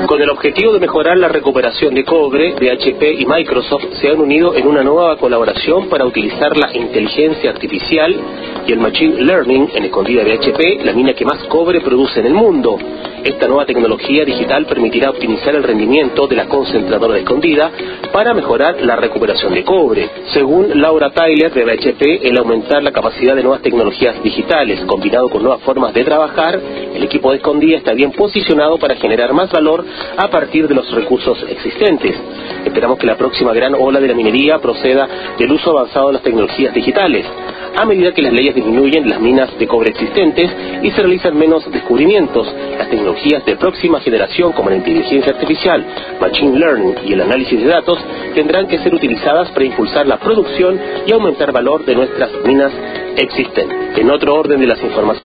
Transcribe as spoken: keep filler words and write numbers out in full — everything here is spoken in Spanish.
Con el objetivo de mejorar la recuperación de cobre, B H P y Microsoft se han unido en una nueva colaboración para utilizar la inteligencia artificial y el Machine Learning en Escondida B H P, la mina que más cobre produce en el mundo. Esta nueva tecnología digital permitirá optimizar el rendimiento de la concentradora de Escondida para mejorar la recuperación de cobre. Según Laura Tyler de B H P, el aumentar la capacidad de nuevas tecnologías digitales combinado con nuevas formas de trabajar, el equipo de Escondida está bien posicionado para generar más valor a partir de los recursos existentes. Esperamos que la próxima gran ola de la minería proceda del uso avanzado de las tecnologías digitales. A medida que las leyes disminuyen las minas de cobre existentes y se realizan menos descubrimientos, las tecnologías de próxima generación como la inteligencia artificial, Machine Learning y el análisis de datos tendrán que ser utilizadas para impulsar la producción y aumentar valor de nuestras minas existentes. En otro orden de las informaciones,